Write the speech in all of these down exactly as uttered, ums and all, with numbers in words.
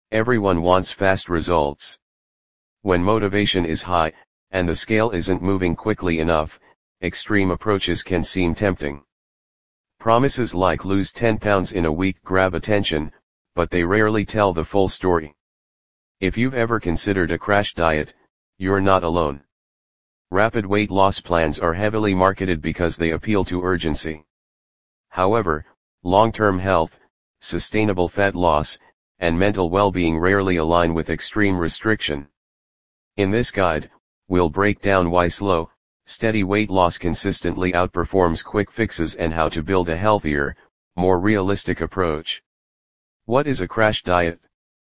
Everyone wants fast results. When motivation is high, and the scale isn't moving quickly enough, extreme approaches can seem tempting. Promises like lose ten pounds in a week grab attention, but they rarely tell the full story. If you've ever considered a crash diet, you're not alone. Rapid weight loss plans are heavily marketed because they appeal to urgency. However, long-term health, sustainable fat loss, and mental well-being rarely align with extreme restriction. In this guide, we'll break down why slow, steady weight loss consistently outperforms quick fixes and how to build a healthier, more realistic approach. What is a crash diet?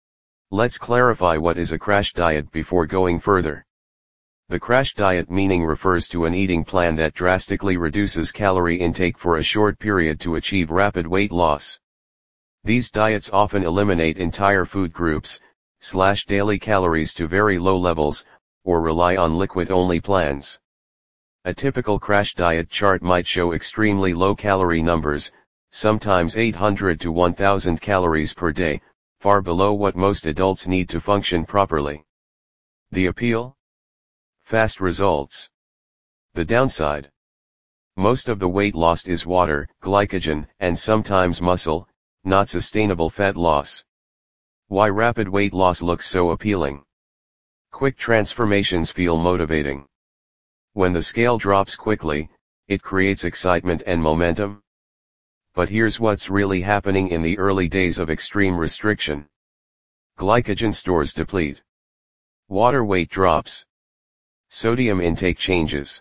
Let's clarify what is a crash diet before going further. The crash diet meaning refers to an eating plan that drastically reduces calorie intake for a short period to achieve rapid weight loss. These diets often eliminate entire food groups, slash daily calories to very low levels, or rely on liquid-only plans. A typical crash diet chart might show extremely low calorie numbers, sometimes eight hundred to one thousand calories per day, far below what most adults need to function properly. The appeal? Fast results. The downside? Most of the weight lost is water, glycogen, and sometimes muscle, not sustainable fat loss. Why rapid weight loss looks so appealing? Quick transformations feel motivating. When the scale drops quickly, it creates excitement and momentum. But here's what's really happening in the early days of extreme restriction. Glycogen stores deplete. Water weight drops. Sodium intake changes.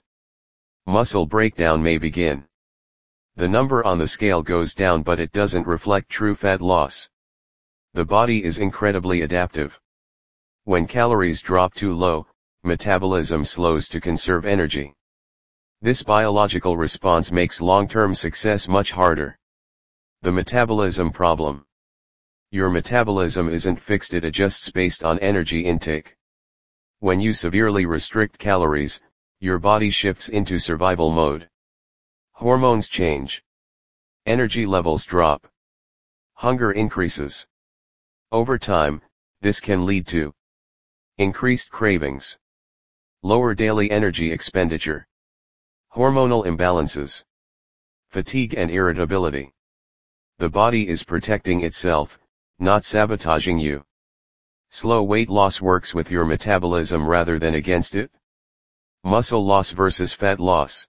Muscle breakdown may begin. The number on the scale goes down, but it doesn't reflect true fat loss. The body is incredibly adaptive. When calories drop too low, metabolism slows to conserve energy. This biological response makes long-term success much harder. The metabolism problem. Your metabolism isn't fixed, it adjusts based on energy intake. When you severely restrict calories, your body shifts into survival mode. Hormones change. Energy levels drop. Hunger increases. Over time, this can lead to increased cravings, lower daily energy expenditure, hormonal imbalances, fatigue and irritability. The body is protecting itself, not sabotaging you. Slow weight loss works with your metabolism rather than against it. Muscle loss versus fat loss.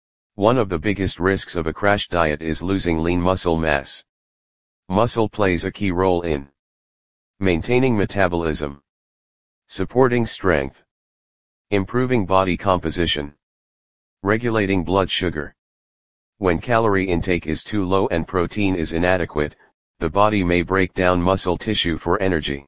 One of the biggest risks of a crash diet is losing lean muscle mass. Muscle plays a key role in maintaining metabolism, supporting strength, improving body composition, regulating blood sugar. When calorie intake is too low and protein is inadequate, the body may break down muscle tissue for energy.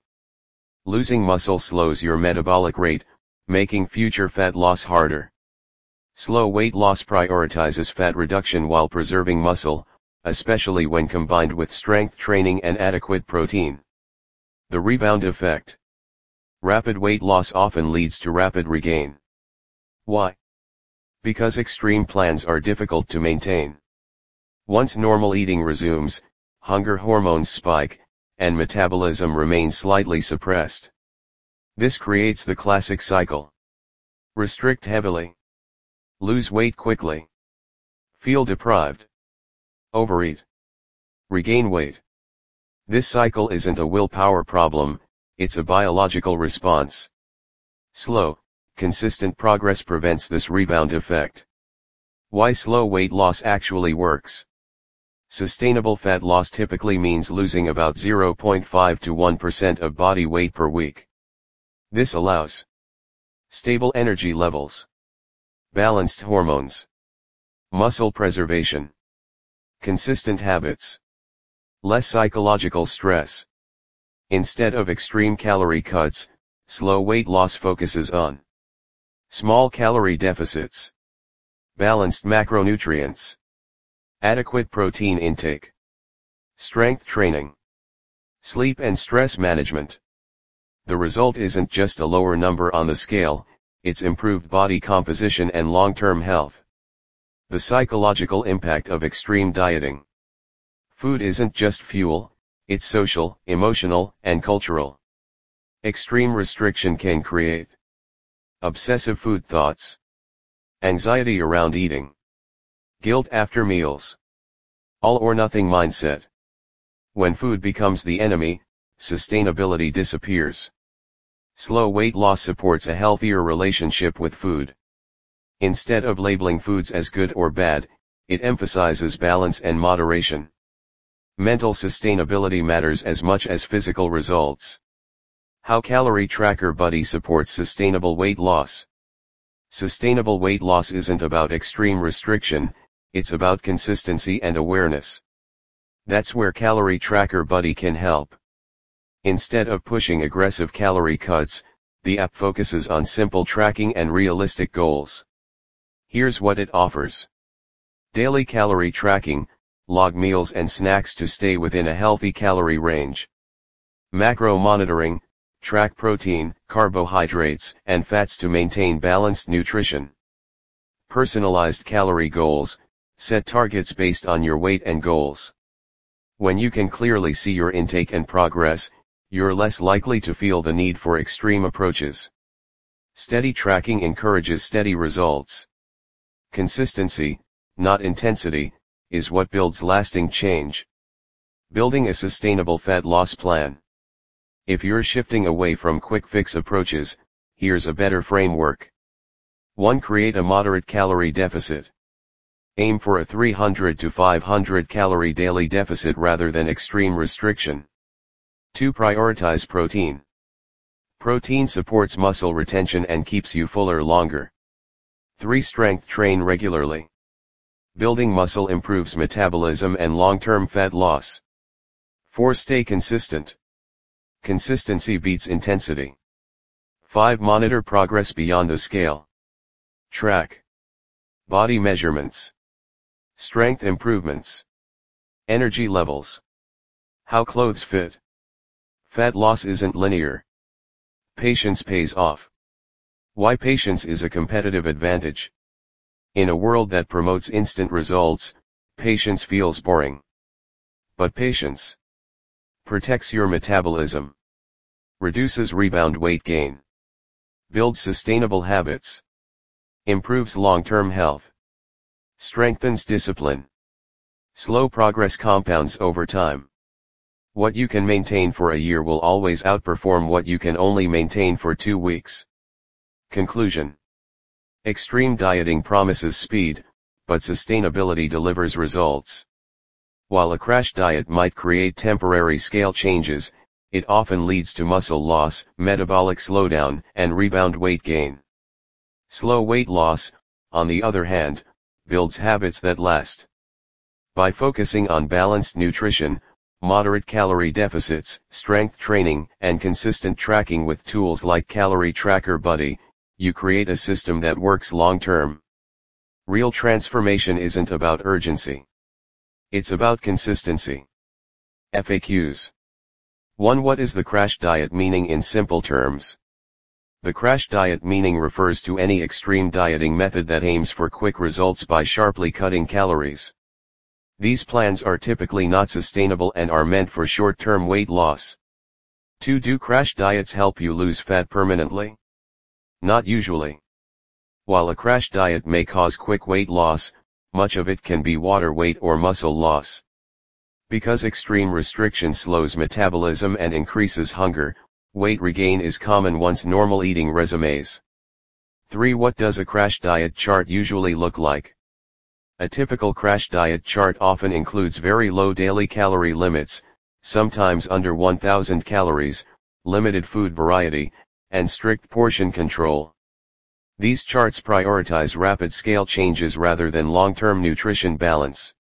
Losing muscle slows your metabolic rate, making future fat loss harder. Slow weight loss prioritizes fat reduction while preserving muscle, especially when combined with strength training and adequate protein. The rebound effect. Rapid weight loss often leads to rapid regain. Why? Because extreme plans are difficult to maintain. Once normal eating resumes, hunger hormones spike, and metabolism remains slightly suppressed. This creates the classic cycle. Restrict heavily. Lose weight quickly. Feel deprived. Overeat. Regain weight. This cycle isn't a willpower problem, it's a biological response. Slow, consistent progress prevents this rebound effect. Why slow weight loss actually works. Sustainable fat loss typically means losing about zero point five to one percent of body weight per week. This allows stable energy levels, balanced hormones, muscle preservation, consistent habits, less psychological stress. Instead of extreme calorie cuts, slow weight loss focuses on small calorie deficits, balanced macronutrients, adequate protein intake, strength training, sleep and stress management. The result isn't just a lower number on the scale, it's improved body composition and long-term health. The psychological impact of extreme dieting. Food isn't just fuel, it's social, emotional, and cultural. Extreme restriction can create obsessive food thoughts, anxiety around eating, guilt after meals, all or nothing mindset. When food becomes the enemy, sustainability disappears. Slow weight loss supports a healthier relationship with food. Instead of labeling foods as good or bad, it emphasizes balance and moderation. Mental sustainability matters as much as physical results. How Calorie Tracker Buddy supports sustainable weight loss. Sustainable weight loss isn't about extreme restriction, it's about consistency and awareness. That's where Calorie Tracker Buddy can help. Instead of pushing aggressive calorie cuts, the app focuses on simple tracking and realistic goals. Here's what it offers. Daily calorie tracking, log meals and snacks to stay within a healthy calorie range. Macro monitoring, track protein, carbohydrates, and fats to maintain balanced nutrition. Personalized calorie goals, set targets based on your weight and goals. When you can clearly see your intake and progress, you're less likely to feel the need for extreme approaches. Steady tracking encourages steady results. Consistency, not intensity, is what builds lasting change. Building a sustainable fat loss plan. If you're shifting away from quick fix approaches, here's a better framework. one Create a moderate calorie deficit. Aim for a three hundred to five hundred calorie daily deficit rather than extreme restriction. two Prioritize protein. Protein supports muscle retention and keeps you fuller longer. three Strength train regularly. Building muscle improves metabolism and long-term fat loss. four Stay consistent. Consistency beats intensity. five Monitor progress beyond the scale. Track body measurements, strength improvements, energy levels, how clothes fit. Fat loss isn't linear. Patience pays off. Why patience is a competitive advantage. In a world that promotes instant results, patience feels boring. But patience protects your metabolism, reduces rebound weight gain, builds sustainable habits, improves long-term health, strengthens discipline. Slow progress compounds over time. What you can maintain for a year will always outperform what you can only maintain for two weeks. Conclusion. Extreme dieting promises speed, but sustainability delivers results. While a crash diet might create temporary scale changes, it often leads to muscle loss, metabolic slowdown, and rebound weight gain. Slow weight loss, on the other hand, builds habits that last. By focusing on balanced nutrition, moderate calorie deficits, strength training, and consistent tracking with tools like Calorie Tracker Buddy, you create a system that works long-term. Real transformation isn't about urgency. It's about consistency. F A Qs. one What is the crash diet meaning in simple terms? The crash diet meaning refers to any extreme dieting method that aims for quick results by sharply cutting calories. These plans are typically not sustainable and are meant for short-term weight loss. two Do crash diets help you lose fat permanently? Not usually. While a crash diet may cause quick weight loss, much of it can be water weight or muscle loss. Because extreme restriction slows metabolism and increases hunger, weight regain is common once normal eating resumes. three What does a crash diet chart usually look like? A typical crash diet chart often includes very low daily calorie limits, sometimes under one thousand calories, limited food variety, and strict portion control. These charts prioritize rapid scale changes rather than long-term nutrition balance.